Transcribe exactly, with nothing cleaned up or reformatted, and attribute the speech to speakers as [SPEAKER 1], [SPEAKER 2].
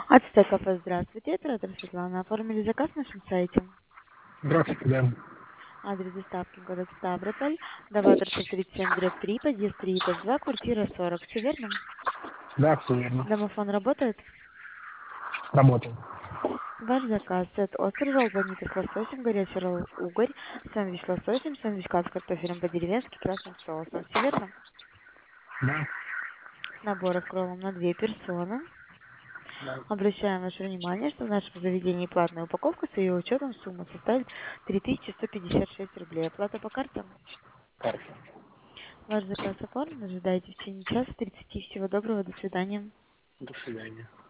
[SPEAKER 1] Ацтек кафе, здравствуйте. Оператор Светлана. Оформили заказ на нашем сайте.
[SPEAKER 2] Здравствуйте, да.
[SPEAKER 1] Адрес доставки город Ставрополь. Новаторцев тридцать семь дробь три, подъезд три этаж два, квартира сорок. Все верно?
[SPEAKER 2] Да, все верно.
[SPEAKER 1] Домофон работает?
[SPEAKER 2] Работаю.
[SPEAKER 1] Ваш заказ. Сет острый ролл бонита с лососем, горячий ролл угорь, сэндвич с лососем, сэндвич кат с картофелем по-деревенски, красным соусом. Все верно?
[SPEAKER 2] Да.
[SPEAKER 1] Набор с роллом на две персоны.
[SPEAKER 2] Да.
[SPEAKER 1] Обращаем ваше внимание, что в нашем заведении платная упаковка с ее учетом сумма составит три тысячи сто пятьдесят шесть рублей. Оплата по карте?
[SPEAKER 2] Карта.
[SPEAKER 1] Ваш заказ оформлен. Ожидайте в течение часа тридцати. Всего доброго. До свидания.
[SPEAKER 2] До свидания.